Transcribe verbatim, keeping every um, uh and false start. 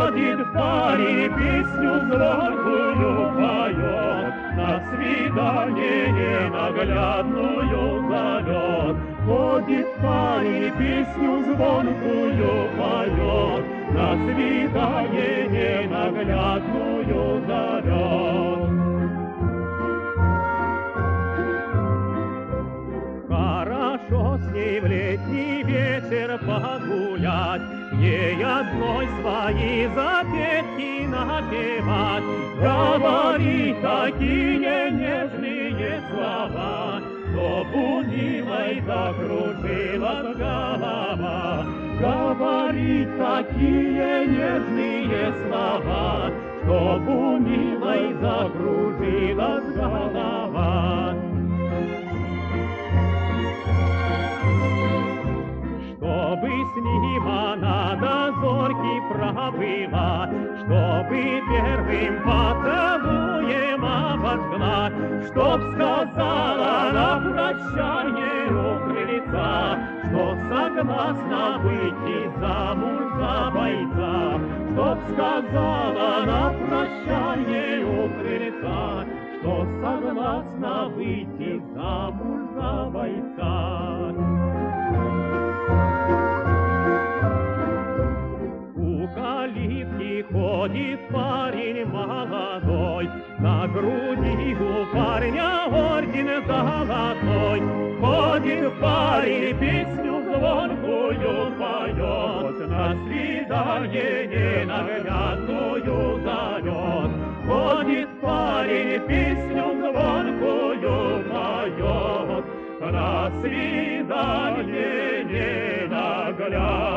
Ходит парень, песню звонкую поет, на свидание ненаглядную зовет. Ходит парень, песню звонкую поет, на свидание ненаглядную зовет. Хорошо с ней в летний вечер погулять, ей одной свои запетки напевать, говорить такие нежные слова, чтоб у милой закружилась голова. Говорить такие нежные слова, чтоб у милой закружилась голова. Чтобы с ним она до зорьки пробыла, чтобы первым поцелуем обожгла, чтоб сказала на прощание у крыльца, что согласна выйти замуж за бойца, чтоб сказала на прощание у крыльца, что согласна выйти замуж за бойца. Ходит парень молодой, на груди у парня орден золотой. Ходит парень, песню звонкую поет, на свидание ненаглядную зовет. Ходит парень, песню звонкую поет, на свидание ненаглядную.